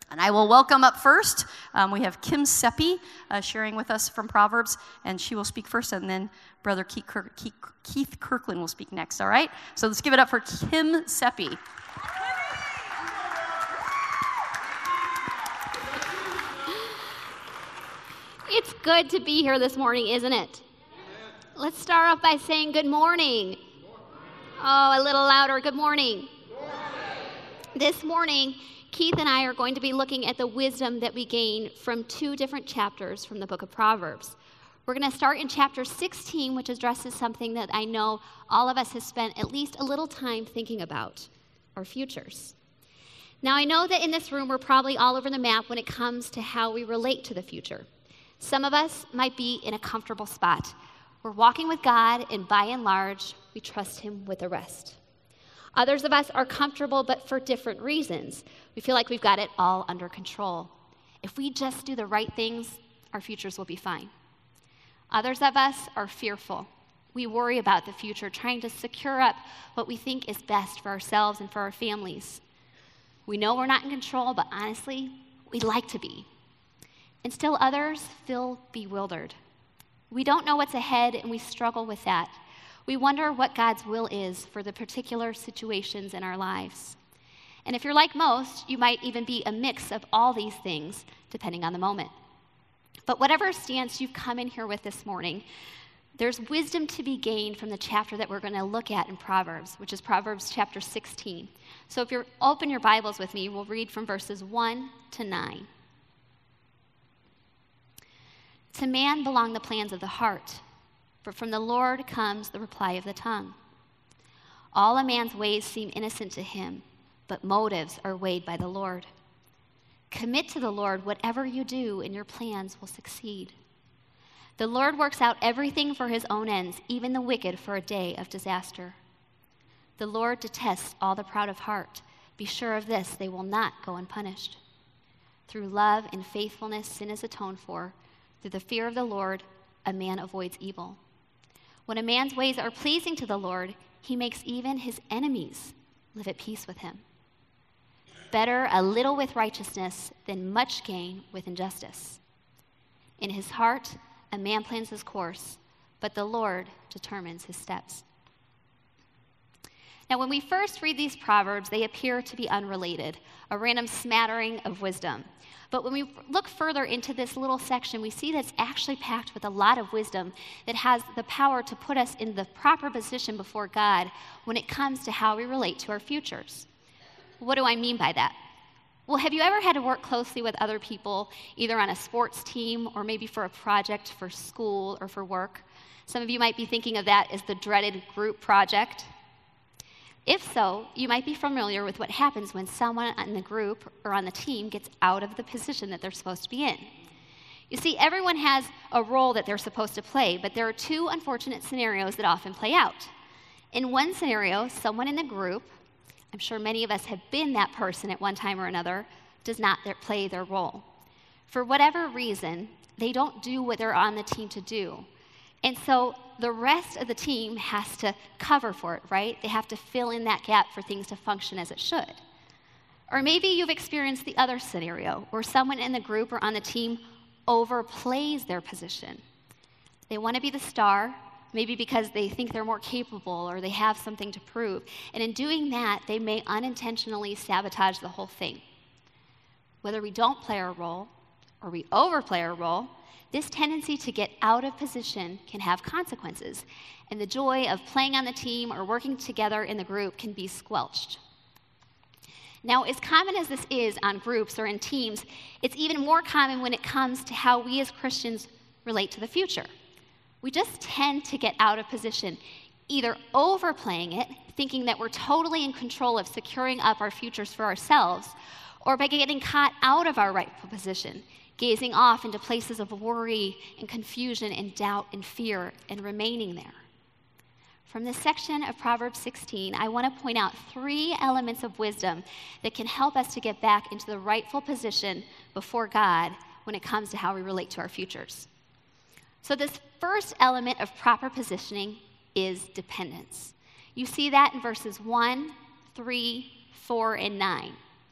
And I will welcome up first, we have Kim Seppi sharing with us from Proverbs, and she will speak first, and then Brother Keith Kirkland will speak next, all right? So let's give it up for Kim Seppi. It's good to be here this morning, isn't it? Let's start off by saying good morning. Oh, a little louder. Good morning. This morning, Keith and I are going to be looking at the wisdom that we gain from two different chapters from the book of Proverbs. We're going to start in chapter 16, which addresses something that I know all of us have spent at least a little time thinking about, our futures. Now, I know that in this room, we're probably all over the map when it comes to how we relate to the future. Some of us might be in a comfortable spot. We're walking with God, and by and large, we trust Him with the rest. Others of us are comfortable, but for different reasons. We feel like we've got it all under control. If we just do the right things, our futures will be fine. Others of us are fearful. We worry about the future, trying to secure up what we think is best for ourselves and for our families. We know we're not in control, but honestly, we'd like to be. And still others feel bewildered. We don't know what's ahead, and we struggle with that. We wonder what God's will is for the particular situations in our lives. And if you're like most, you might even be a mix of all these things, depending on the moment. But whatever stance you've come in here with this morning, there's wisdom to be gained from the chapter that we're going to look at in Proverbs, which is Proverbs chapter 16. So if you open your Bibles with me, we'll read from verses 1 to 9. To man belong the plans of the heart, but from the Lord comes the reply of the tongue. All a man's ways seem innocent to him, but motives are weighed by the Lord. Commit to the Lord whatever you do, and your plans will succeed. The Lord works out everything for His own ends, even the wicked for a day of disaster. The Lord detests all the proud of heart. Be sure of this, they will not go unpunished. Through love and faithfulness, sin is atoned for. Through the fear of the Lord, a man avoids evil. When a man's ways are pleasing to the Lord, He makes even his enemies live at peace with him. Better a little with righteousness than much gain with injustice. In his heart, a man plans his course, but the Lord determines his steps. Now, when we first read these Proverbs, they appear to be unrelated, a random smattering of wisdom. But when we look further into this little section, we see that it's actually packed with a lot of wisdom that has the power to put us in the proper position before God when it comes to how we relate to our futures. What do I mean by that? Well, have you ever had to work closely with other people, either on a sports team or maybe for a project for school or for work? Some of you might be thinking of that as the dreaded group project. If so, you might be familiar with what happens when someone in the group or on the team gets out of the position that they're supposed to be in. You see, everyone has a role that they're supposed to play, but there are two unfortunate scenarios that often play out. In one scenario, someone in the group, I'm sure many of us have been that person at one time or another, does not play their role. For whatever reason, they don't do what they're on the team to do. And so the rest of the team has to cover for it, right? They have to fill in that gap for things to function as it should. Or maybe you've experienced the other scenario where someone in the group or on the team overplays their position. They want to be the star, maybe because they think they're more capable or they have something to prove. And in doing that, they may unintentionally sabotage the whole thing. Whether we don't play our role or we overplay our role, this tendency to get out of position can have consequences, and the joy of playing on the team or working together in the group can be squelched. Now, as common as this is on groups or in teams, it's even more common when it comes to how we as Christians relate to the future. We just tend to get out of position, either overplaying it, thinking that we're totally in control of securing up our futures for ourselves, or by getting caught out of our rightful position, gazing off into places of worry and confusion and doubt and fear and remaining there. From this section of Proverbs 16, I want to point out 3 elements of wisdom that can help us to get back into the rightful position before God when it comes to how we relate to our futures. So this first element of proper positioning is dependence. You see that in verses 1, 3, 4, and 9.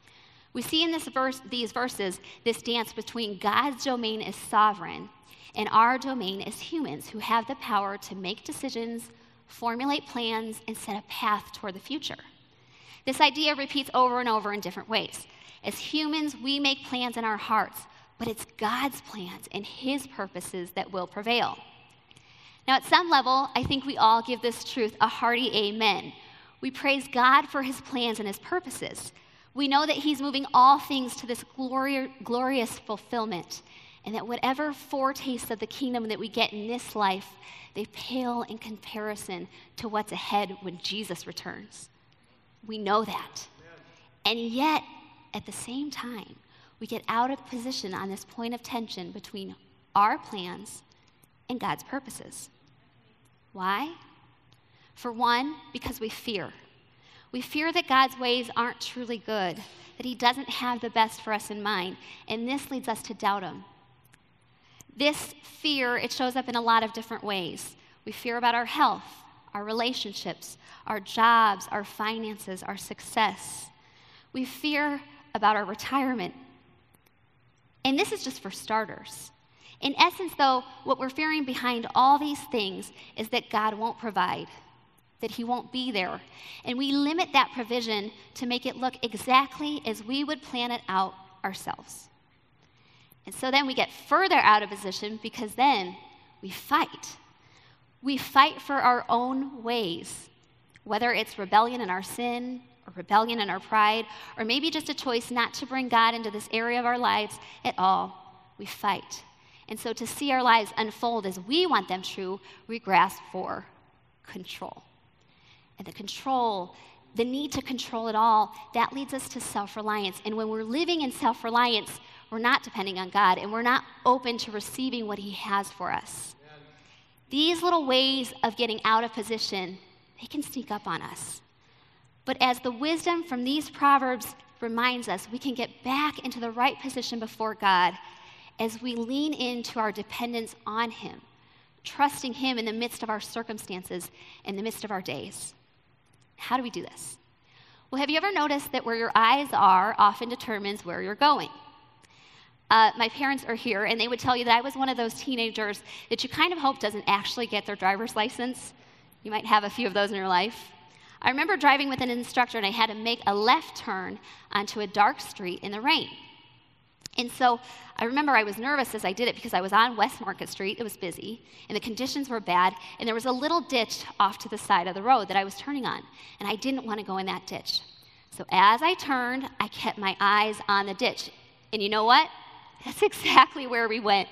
We see in these verses this dance between God's domain as sovereign and our domain as humans who have the power to make decisions, formulate plans, and set a path toward the future. This idea repeats over and over in different ways. As humans, we make plans in our hearts, but it's God's plans and his purposes that will prevail. Now, at some level, I think we all give this truth a hearty amen. We praise God for his plans and his purposes. We know that he's moving all things to this glorious fulfillment, and that whatever foretaste of the kingdom that we get in this life, they pale in comparison to what's ahead when Jesus returns. We know that. And yet, at the same time, we get out of position on this point of tension between our plans and God's purposes. Why? For one, because we fear. We fear that God's ways aren't truly good, that he doesn't have the best for us in mind, and this leads us to doubt him. This fear, it shows up in a lot of different ways. We fear about our health, our relationships, our jobs, our finances, our success. We fear about our retirement. And this is just for starters. In essence, though, what we're fearing behind all these things is that God won't provide, that he won't be there. And we limit that provision to make it look exactly as we would plan it out ourselves. And so then we get further out of position because then we fight. We fight for our own ways, whether it's rebellion in our sin or rebellion in our pride, or maybe just a choice not to bring God into this area of our lives at all. We fight. And so to see our lives unfold as we want them to, we grasp for control. And the need to control it all, that leads us to self-reliance. And when we're living in self-reliance, we're not depending on God, and we're not open to receiving what he has for us. These little ways of getting out of position, they can sneak up on us. But as the wisdom from these Proverbs reminds us, we can get back into the right position before God as we lean into our dependence on him, trusting him in the midst of our circumstances, in the midst of our days. How do we do this? Well, have you ever noticed that where your eyes are often determines where you're going? My parents are here, and they would tell you that I was one of those teenagers that you kind of hope doesn't actually get their driver's license. You might have a few of those in your life. I remember driving with an instructor, and I had to make a left turn onto a dark street in the rain. And so I remember I was nervous as I did it because I was on West Market Street. It was busy, and the conditions were bad, and there was a little ditch off to the side of the road that I was turning on, and I didn't want to go in that ditch. So as I turned, I kept my eyes on the ditch. And you know what? That's exactly where we went.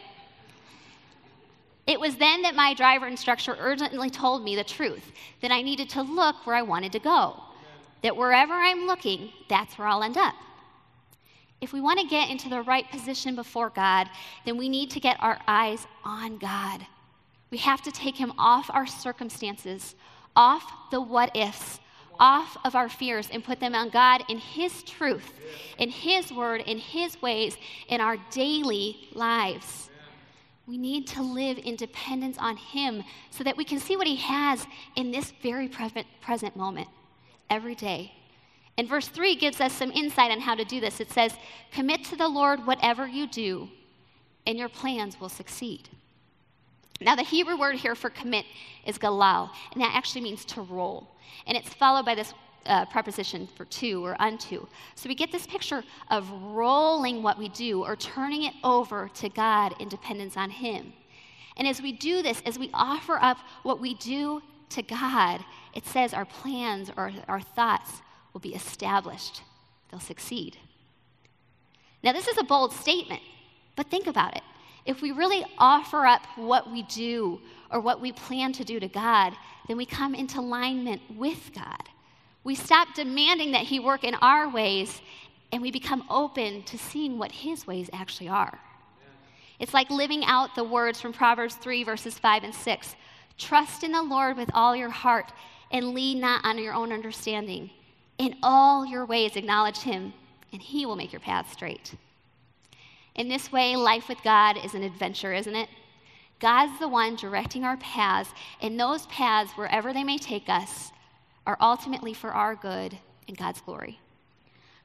It was then that my driver instructor urgently told me the truth, that I needed to look where I wanted to go, that wherever I'm looking, that's where I'll end up. If we want to get into the right position before God, then we need to get our eyes on God. We have to take him off our circumstances, off the what-ifs, off of our fears, and put them on God in his truth, in his word, in his ways, in our daily lives. We need to live in dependence on him so that we can see what he has in this very present moment, every day. And verse 3 gives us some insight on how to do this. It says, commit to the Lord whatever you do, and your plans will succeed. Now, the Hebrew word here for commit is galal, and that actually means to roll. And it's followed by this preposition for to or unto. So we get this picture of rolling what we do or turning it over to God in dependence on him. And as we do this, as we offer up what we do to God, it says our plans or our thoughts will be established. They'll succeed. Now, this is a bold statement, but think about it. If we really offer up what we do or what we plan to do to God, then we come into alignment with God. We stop demanding that he work in our ways, and we become open to seeing what his ways actually are. It's like living out the words from Proverbs 3, verses 5 and 6. Trust in the Lord with all your heart and lean not on your own understanding. In all your ways acknowledge him, and he will make your path straight. In this way, life with God is an adventure, isn't it? God's the one directing our paths, and those paths, wherever they may take us, are ultimately for our good and God's glory.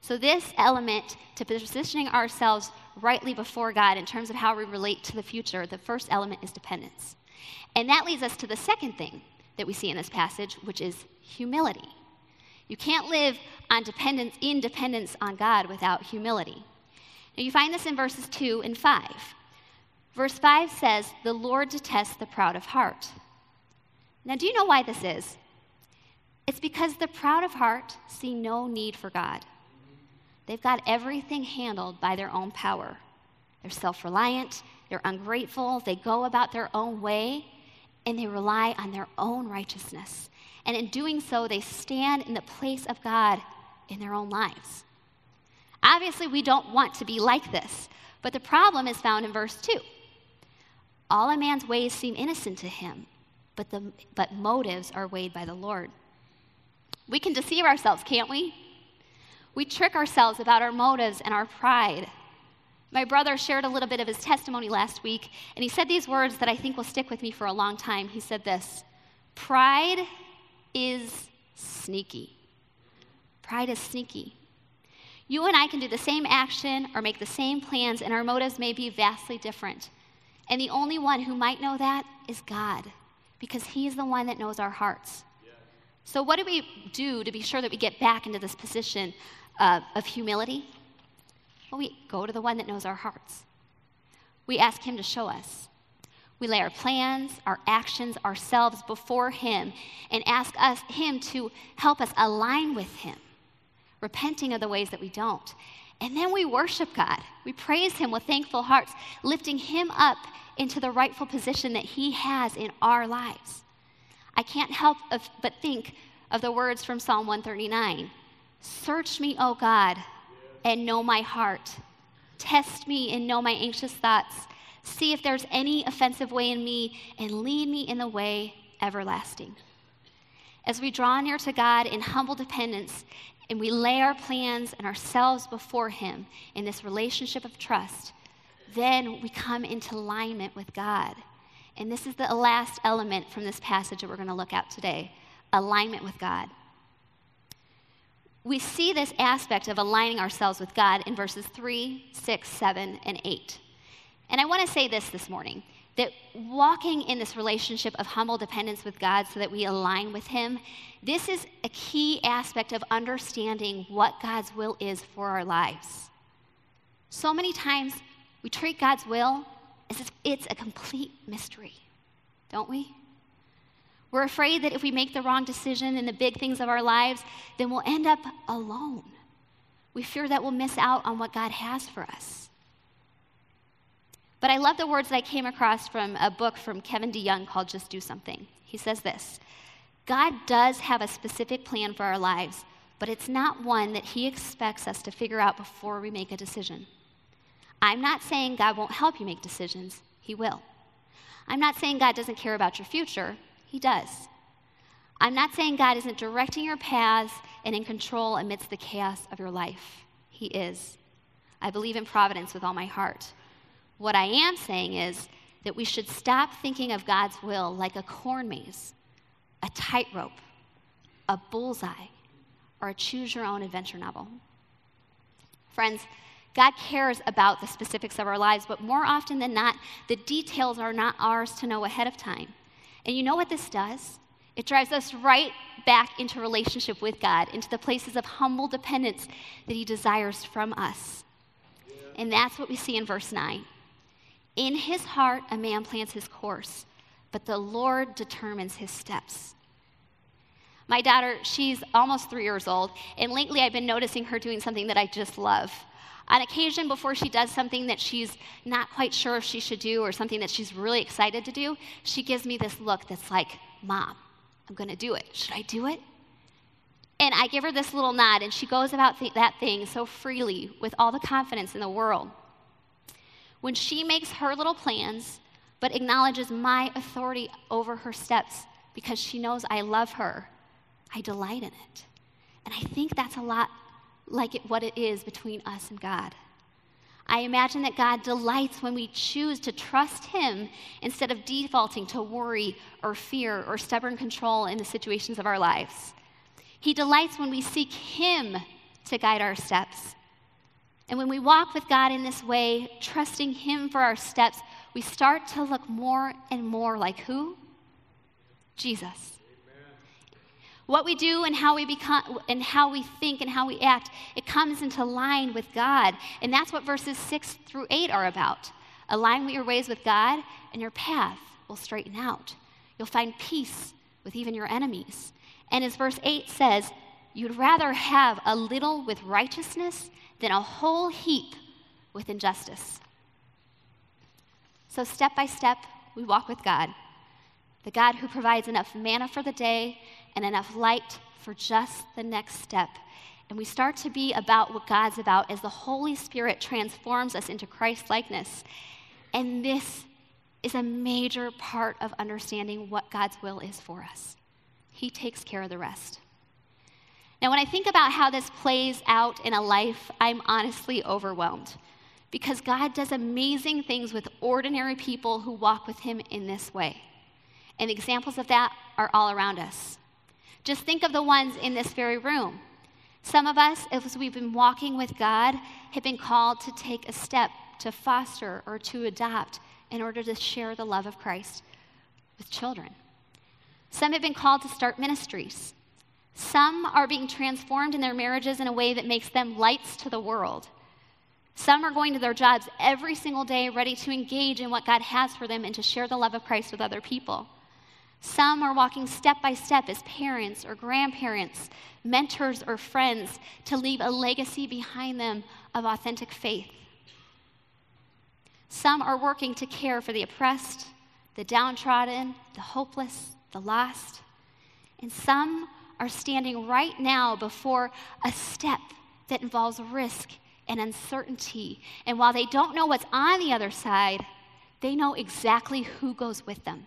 So this element to positioning ourselves rightly before God in terms of how we relate to the future, the first element is dependence. And that leads us to the second thing that we see in this passage, which is humility. You can't live in dependence on God without humility. Now you find this in verses 2 and 5. Verse 5 says, "The Lord detests the proud of heart." Now do you know why this is? It's because the proud of heart see no need for God. They've got everything handled by their own power. They're self-reliant, they're ungrateful, they go about their own way, and they rely on their own righteousness. And in doing so, they stand in the place of God in their own lives. Obviously, we don't want to be like this, but the problem is found in verse 2. All a man's ways seem innocent to him, but motives are weighed by the Lord. We can deceive ourselves, can't we? We trick ourselves about our motives and our pride. My brother shared a little bit of his testimony last week, and he said these words that I think will stick with me for a long time. He said this: "Pride is sneaky." Pride is sneaky. You and I can do the same action or make the same plans, and our motives may be vastly different. And the only one who might know that is God, because He is the one that knows our hearts. So what do we do to be sure that we get back into this position of humility? Well, we go to the one that knows our hearts. We ask Him to show us. We lay our plans, our actions, ourselves before Him and ask Him to help us align with Him, repenting of the ways that we don't. And then we worship God. We praise Him with thankful hearts, lifting Him up into the rightful position that He has in our lives. I can't help but think of the words from Psalm 139. "Search me, O God, and know my heart. Test me and know my anxious thoughts. See if there's any offensive way in me, and lead me in the way everlasting." As we draw near to God in humble dependence, and we lay our plans and ourselves before Him in this relationship of trust, then we come into alignment with God. And this is the last element from this passage that we're going to look at today: alignment with God. We see this aspect of aligning ourselves with God in verses 3, 6, 7, and 8. And I want to say this morning, that walking in this relationship of humble dependence with God so that we align with Him, this is a key aspect of understanding what God's will is for our lives. So many times we treat God's will as if it's a complete mystery, don't we? We're afraid that if we make the wrong decision in the big things of our lives, then we'll end up alone. We fear that we'll miss out on what God has for us. But I love the words that I came across from a book from Kevin DeYoung called Just Do Something. He says this: "God does have a specific plan for our lives, but it's not one that He expects us to figure out before we make a decision. I'm not saying God won't help you make decisions. He will. I'm not saying God doesn't care about your future. He does. I'm not saying God isn't directing your paths and in control amidst the chaos of your life. He is. I believe in providence with all my heart. What I am saying is that we should stop thinking of God's will like a corn maze, a tightrope, a bullseye, or a choose-your-own-adventure novel." Friends, God cares about the specifics of our lives, but more often than not, the details are not ours to know ahead of time. And you know what this does? It drives us right back into relationship with God, into the places of humble dependence that He desires from us. And that's what we see in verse 9. "In his heart a man plans his course, but the Lord determines his steps." My daughter, she's almost 3 years old, and lately I've been noticing her doing something that I just love. On occasion, before she does something that she's not quite sure if she should do or something that she's really excited to do, she gives me this look that's like, "Mom, I'm going to do it. Should I do it?" And I give her this little nod, and she goes about that thing so freely with all the confidence in the world. When she makes her little plans, but acknowledges my authority over her steps because she knows I love her, I delight in it. And I think that's a lot like what it is between us and God. I imagine that God delights when we choose to trust Him instead of defaulting to worry or fear or stubborn control in the situations of our lives. He delights when we seek Him to guide our steps. And when we walk with God in this way, trusting Him for our steps, we start to look more and more like who? Jesus. What we do and how we become and how we think and how we act, it comes into line with God. And that's what verses 6 through 8 are about. Align your ways with God, and your path will straighten out. You'll find peace with even your enemies. And as verse 8 says, you'd rather have a little with righteousness than a whole heap with injustice. So step by step, we walk with God, the God who provides enough manna for the day and enough light for just the next step. And we start to be about what God's about as the Holy Spirit transforms us into Christ-likeness. And this is a major part of understanding what God's will is for us. He takes care of the rest. Now, when I think about how this plays out in a life, I'm honestly overwhelmed because God does amazing things with ordinary people who walk with Him in this way. And examples of that are all around us. Just think of the ones in this very room. Some of us, as we've been walking with God, have been called to take a step to foster or to adopt in order to share the love of Christ with children. Some have been called to start ministries. Some are being transformed in their marriages in a way that makes them lights to the world. Some are going to their jobs every single day ready to engage in what God has for them and to share the love of Christ with other people. Some are walking step by step as parents or grandparents, mentors or friends to leave a legacy behind them of authentic faith. Some are working to care for the oppressed, the downtrodden, the hopeless, the lost. And some are standing right now before a step that involves risk and uncertainty. And while they don't know what's on the other side, they know exactly who goes with them.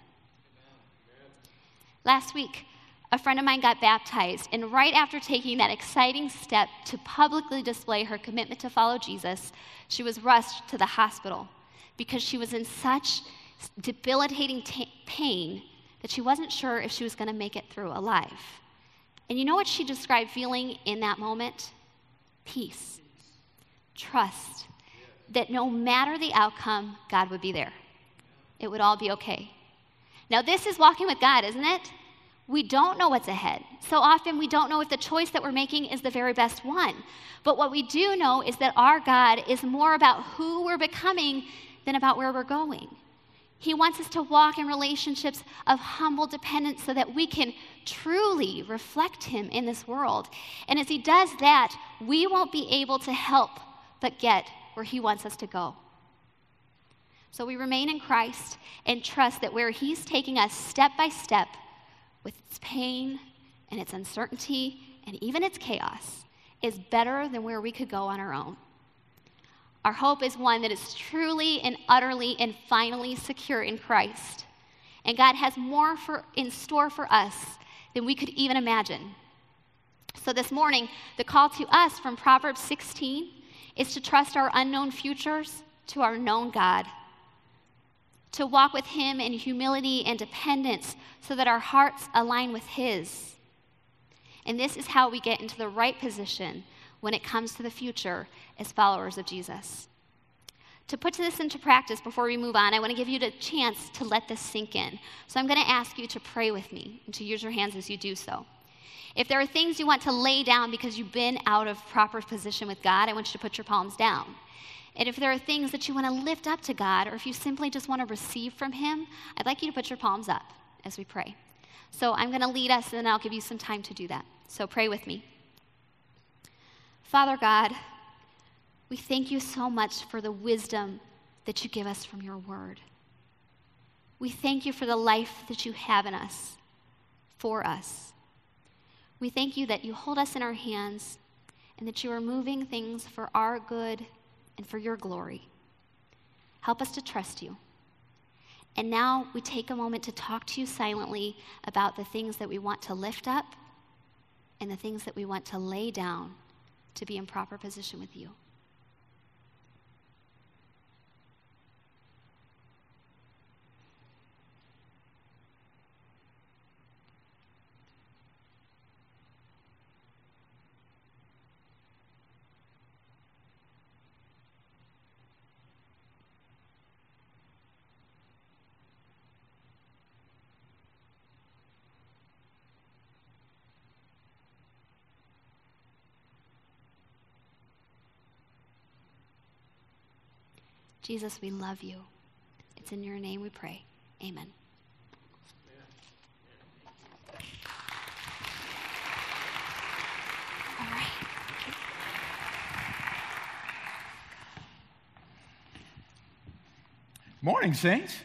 Last week, a friend of mine got baptized, and right after taking that exciting step to publicly display her commitment to follow Jesus, she was rushed to the hospital because she was in such debilitating pain that she wasn't sure if she was going to make it through alive. And you know what she described feeling in that moment? Peace, trust, that no matter the outcome, God would be there. It would all be okay. Now, this is walking with God, isn't it? We don't know what's ahead. So often we don't know if the choice that we're making is the very best one. But what we do know is that our God is more about who we're becoming than about where we're going. He wants us to walk in relationships of humble dependence so that we can truly reflect Him in this world. And as He does that, we won't be able to help but get where He wants us to go. So we remain in Christ and trust that where He's taking us step by step with its pain and its uncertainty and even its chaos is better than where we could go on our own. Our hope is one that is truly and utterly and finally secure in Christ. And God has more in store for us than we could even imagine. So this morning, the call to us from Proverbs 16 is to trust our unknown futures to our known God, to walk with Him in humility and dependence so that our hearts align with His. And this is how we get into the right position when it comes to the future as followers of Jesus. To put this into practice before we move on, I want to give you the chance to let this sink in. So I'm going to ask you to pray with me and to use your hands as you do so. If there are things you want to lay down because you've been out of proper position with God, I want you to put your palms down. And if there are things that you want to lift up to God, or if you simply just want to receive from Him, I'd like you to put your palms up as we pray. So I'm going to lead us, and then I'll give you some time to do that. So pray with me. Father God, we thank you so much for the wisdom that you give us from your word. We thank you for the life that you have in us, for us. We thank you that you hold us in our hands and that you are moving things for our good and for your glory. Help us to trust you. And now we take a moment to talk to you silently about the things that we want to lift up and the things that we want to lay down to be in proper position with you. Jesus, we love you. It's in your name we pray. Amen. All right. Morning, saints.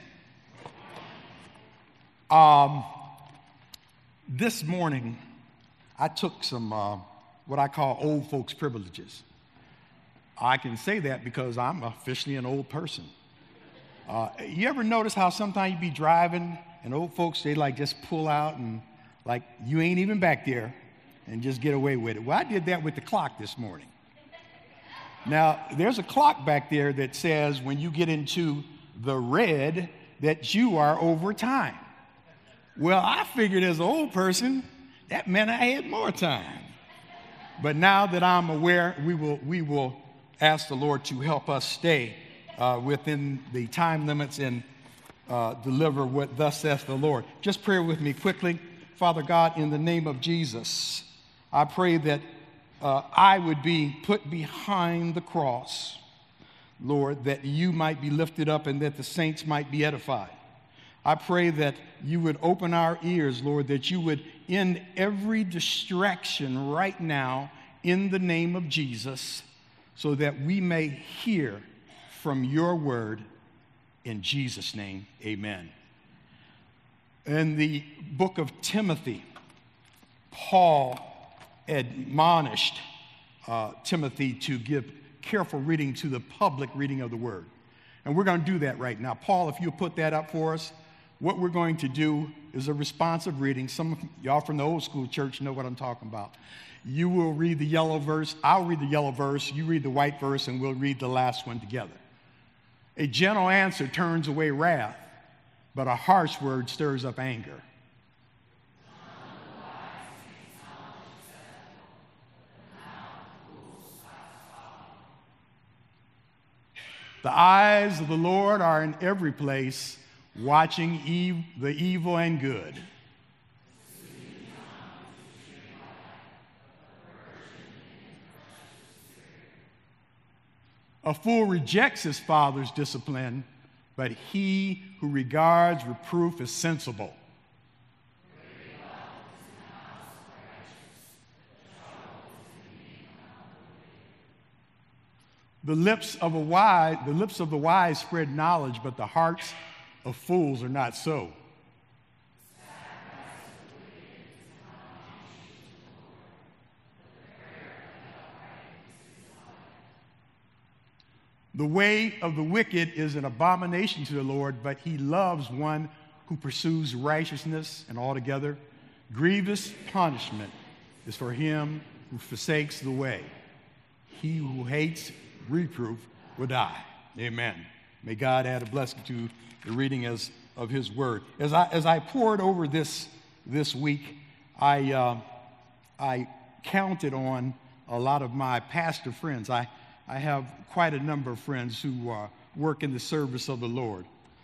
This morning, I took some what I call old folks privileges. I can say that because I'm officially an old person. You ever notice how sometimes you be driving and old folks, they like just pull out and like you ain't even back there and just get away with it? Well, I did that with the clock this morning. Now, there's a clock back there that says when you get into the red that you are over time. Well, I figured as an old person, that meant I had more time. But now that I'm aware, we will ask the Lord to help us stay within the time limits and deliver what thus saith the Lord. Just pray with me quickly. Father God, in the name of Jesus, I pray that I would be put behind the cross, Lord, that you might be lifted up and that the saints might be edified. I pray that you would open our ears, Lord, that you would end every distraction right now in the name of Jesus so that we may hear from your word. In Jesus' name, amen. In the book of Timothy, Paul admonished Timothy to give careful reading to the public reading of the word. And we're going to do that right now. Paul, if you'll put that up for us, what we're going to do is a responsive reading. Some of y'all from the old school church know what I'm talking about. You will read the yellow verse, I'll read the yellow verse, you read the white verse, and we'll read the last one together. A gentle answer turns away wrath, but a harsh word stirs up anger. The eyes of the Lord are in every place, watching the evil and good. A fool rejects his father's discipline, but he who regards reproof is sensible. The lips of the wise spread knowledge, but the hearts of fools are not so. The way of the wicked is an abomination to the Lord, but he loves one who pursues righteousness, and altogether grievous punishment is for him who forsakes the way. He who hates reproof will die. Amen. May God add a blessing to the reading of his word. As I poured over this week, I counted on a lot of my pastor friends. I have quite a number of friends who work in the service of the Lord.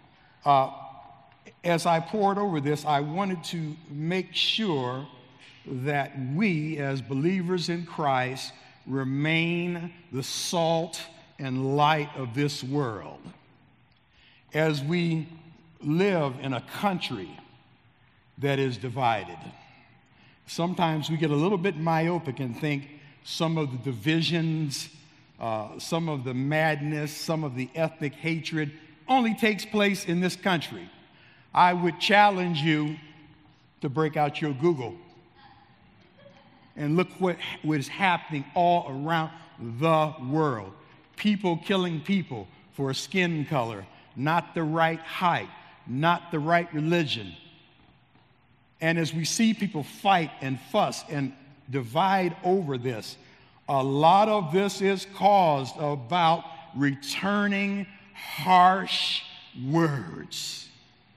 As I poured over this, I wanted to make sure that we, as believers in Christ, remain the salt and light of this world. As we live in a country that is divided, sometimes we get a little bit myopic and think some of the divisions, some of the madness, some of the ethnic hatred only takes place in this country. I would challenge you to break out your Google and look what is happening all around the world. People killing people for skin color, not the right height, not the right religion. And as we see people fight and fuss and divide over this, a lot of this is caused about returning harsh words.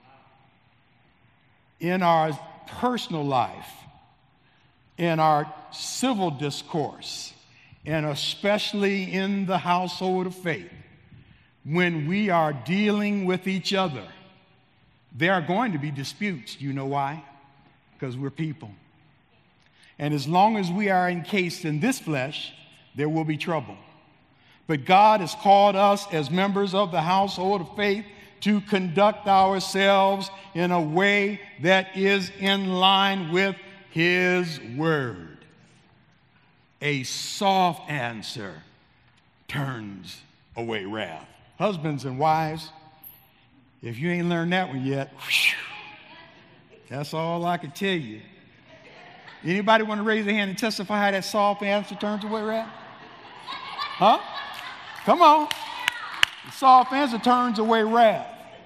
In our personal life, in our civil discourse, and especially in the household of faith, when we are dealing with each other, there are going to be disputes. You know why? Because we're people. And as long as we are encased in this flesh, there will be trouble. But God has called us as members of the household of faith to conduct ourselves in a way that is in line with His word. A soft answer turns away wrath. Husbands and wives, if you ain't learned that one yet, that's all I can tell you. Anybody want to raise their hand and testify how that soft answer turns away wrath? Huh? Come on. The soft answer turns away wrath.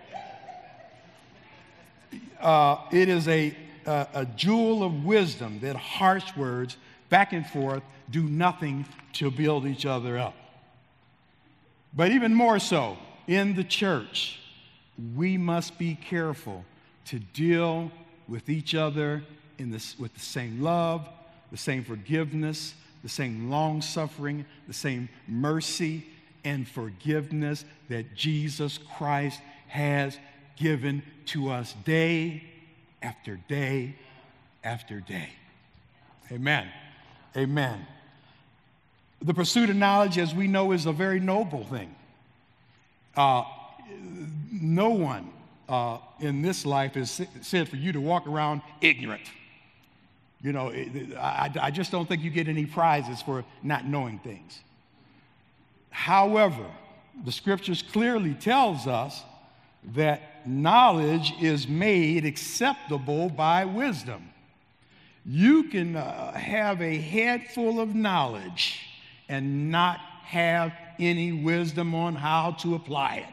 It is a jewel of wisdom that harsh words, back and forth, do nothing to build each other up. But even more so, in the church, we must be careful to deal with each other with the same love, the same forgiveness, the same long-suffering, the same mercy and forgiveness that Jesus Christ has given to us day after day after day. Amen. Amen. The pursuit of knowledge, as we know, is a very noble thing. No one in this life is said for you to walk around ignorant. You know, I just don't think you get any prizes for not knowing things. However, the scriptures clearly tells us that knowledge is made acceptable by wisdom. You can have a head full of knowledge and not have any wisdom on how to apply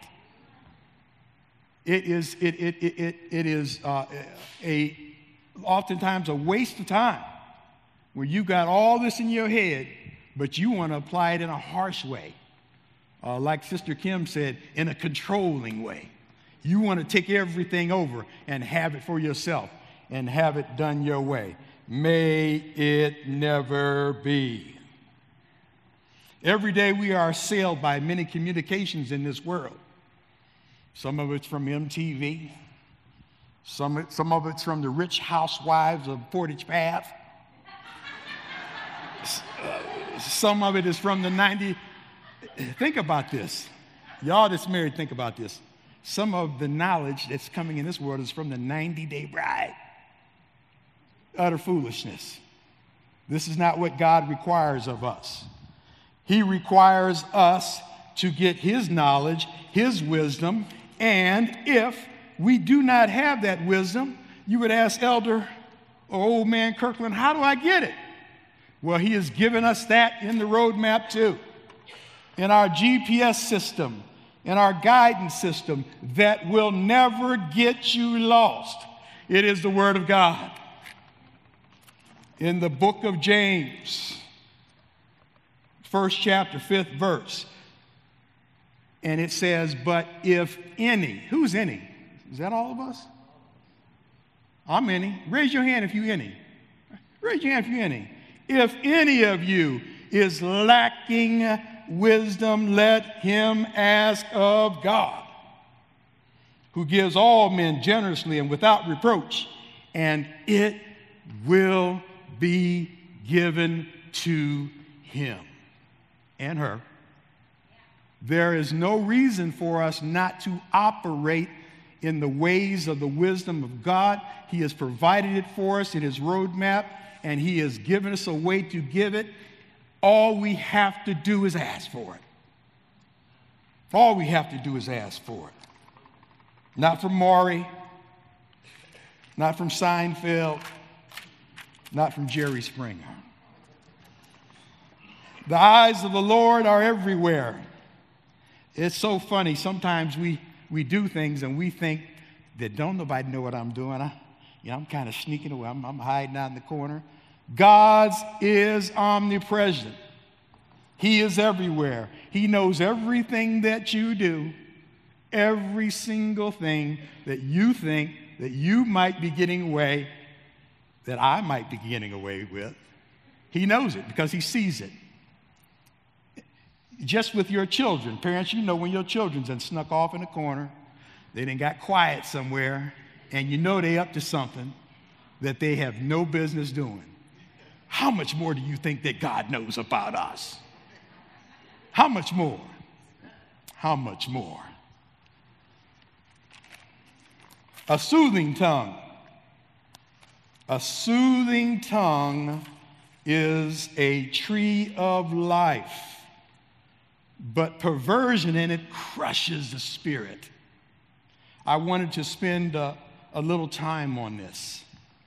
it. It is oftentimes a waste of time where you got all this in your head, but you want to apply it in a harsh way. Like Sister Kim said, in a controlling way. You want to take everything over and have it for yourself and have it done your way. May it never be. Every day we are assailed by many communications in this world. Some of it's from MTV. Some of it's from the rich housewives of Portage Path. Some of it is from the 90. Think about this. Y'all that's married, think about this. Some of the knowledge that's coming in this world is from the 90-day bride. Utter foolishness. This is not what God requires of us. He requires us to get His knowledge, His wisdom, and if we do not have that wisdom, you would ask Elder or Old Man Kirkland, how do I get it? Well, He has given us that in the roadmap too, in our GPS system, in our guidance system that will never get you lost. It is the Word of God. In the book of James, 1st chapter, 5th verse, and it says, but if any, who's any? Is that all of us? I'm any. Raise your hand if you any. Raise your hand if you any. If any of you is lacking wisdom, let him ask of God, who gives all men generously and without reproach, and it will be given to him and her. There is no reason for us not to operate in the ways of the wisdom of God. He has provided it for us in His roadmap, and He has given us a way to give it. All we have to do is ask for it. All we have to do is ask for it. Not from Maury, not from Seinfeld, not from Jerry Springer. The eyes of the Lord are everywhere. It's so funny. Sometimes we do things and we think that don't nobody know what I'm doing. I'm kind of sneaking away. I'm hiding out in the corner. God's is omnipresent. He is everywhere. He knows everything that you do, every single thing that you think that you might be getting away, that I might be getting away with. He knows it because He sees it. Just with your children. Parents, you know when your children's done snuck off in a corner, they done got quiet somewhere, and you know they up to something that they have no business doing. How much more do you think that God knows about us? How much more? How much more? A soothing tongue. A soothing tongue is a tree of life, but perversion in it crushes the spirit. I wanted to spend a little time on this.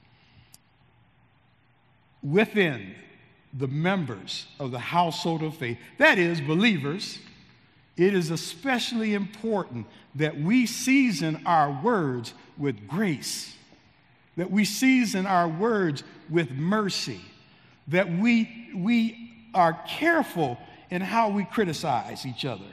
Within the members of the household of faith, that is, believers, it is especially important that we season our words with grace, that we season our words with mercy, that we are careful in how we criticize each other.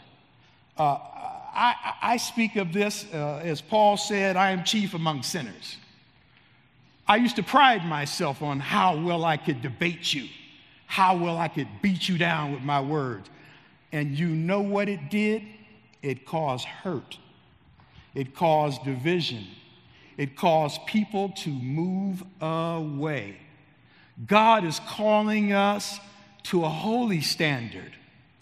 I speak of this, as Paul said, I am chief among sinners. I used to pride myself on how well I could debate you, how well I could beat you down with my words. And you know what it did? It caused hurt. It caused division. It caused people to move away. God is calling us to a holy standard.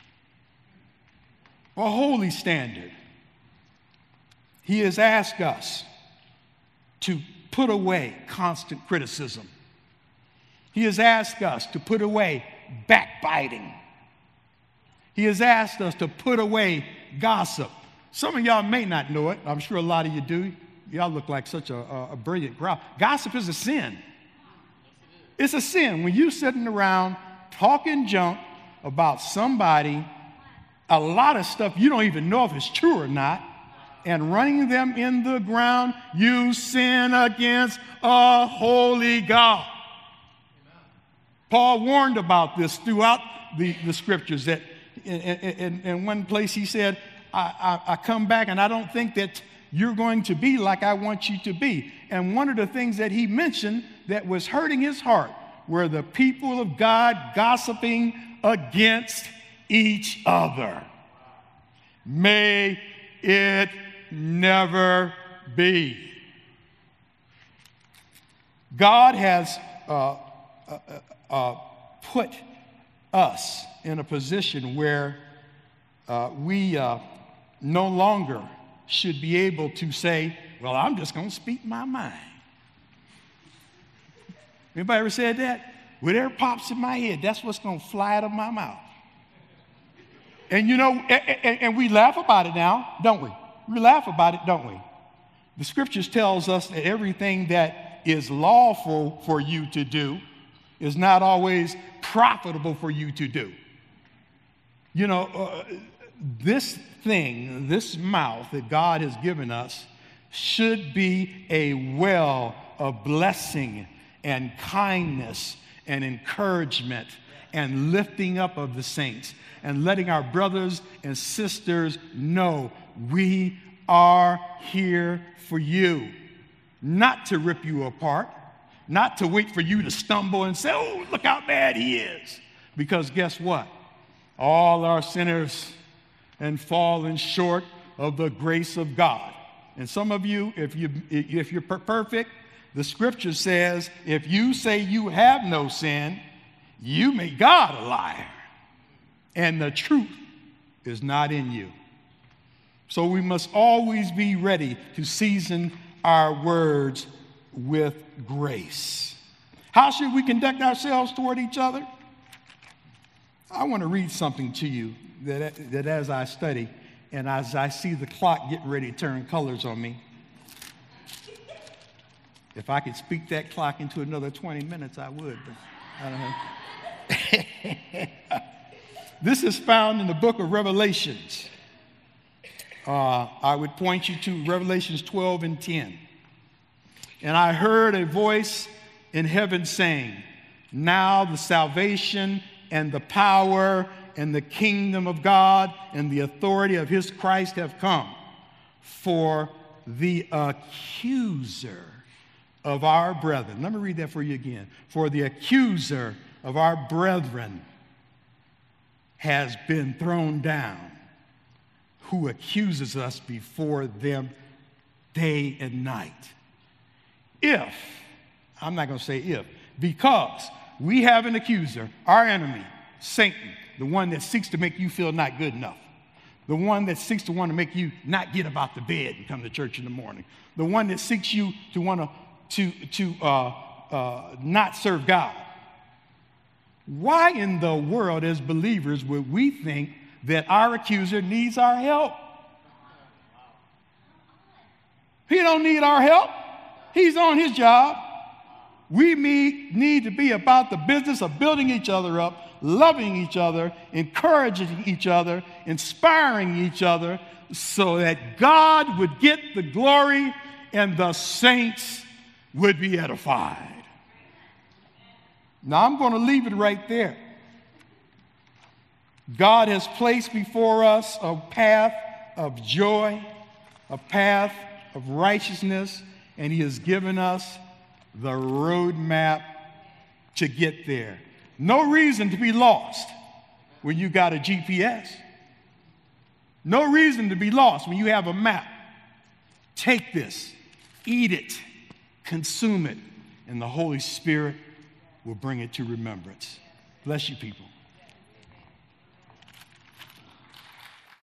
A holy standard. He has asked us to put away constant criticism. He has asked us to put away backbiting. He has asked us to put away gossip. Some of y'all may not know it. I'm sure a lot of you do. Y'all look like such a brilliant crowd. Gossip is a sin. It's a sin when you're sitting around talking junk about somebody, a lot of stuff you don't even know if it's true or not, and running them in the ground. You sin against a holy God. Paul warned about this throughout the scriptures, that in one place he said, I come back and I don't think that you're going to be like I want you to be. And one of the things that he mentioned that was hurting his heart were the people of God gossiping against each other. May it never be. God has put us in a position where we no longer should be able to say, well, I'm just going to speak my mind. Anybody ever said that? Whatever pops in my head, that's what's going to fly out of my mouth. And you know, and we laugh about it now, don't we? We laugh about it, don't we? The scriptures tells us that everything that is lawful for you to do is not always profitable for you to do. You know, this thing, this mouth that God has given us should be a well of blessing and kindness and encouragement and lifting up of the saints and letting our brothers and sisters know we are here for you, not to rip you apart, not to wait for you to stumble and say, oh, look how bad he is. Because guess what? All are sinners and fallen short of the grace of God. And some of you, if you're perfect, the scripture says, if you say you have no sin, you make God a liar, and the truth is not in you. So we must always be ready to season our words with grace. How should we conduct ourselves toward each other? I want to read something to you that as I study and as I see the clock getting ready to turn colors on me, if I could speak that clock into another 20 minutes, I would. But I don't know. This is found in the book of Revelations. I would point you to Revelations 12 and 10. And I heard a voice in heaven saying, now the salvation and the power and the kingdom of God and the authority of his Christ have come. For the accuser of our brethren. Let me read that for you again. For the accuser of our brethren has been thrown down, who accuses us before them day and night. If, I'm not going to say if, because we have an accuser, our enemy, Satan, the one that seeks to make you feel not good enough, the one that seeks to want to make you not get about the bed and come to church in the morning, the one that seeks you to want to not serve God. Why in the world, as believers, would we think that our accuser needs our help? He don't need our help. He's on his job. We need to be about the business of building each other up, loving each other, encouraging each other, inspiring each other, so that God would get the glory and the saints would be edified. Now, I'm going to leave it right there. God has placed before us a path of joy, a path of righteousness, and he has given us the roadmap to get there. No reason to be lost when you got a GPS. No reason to be lost when you have a map. Take this, eat it, consume it, and the Holy Spirit will bring it to remembrance. Bless you, people.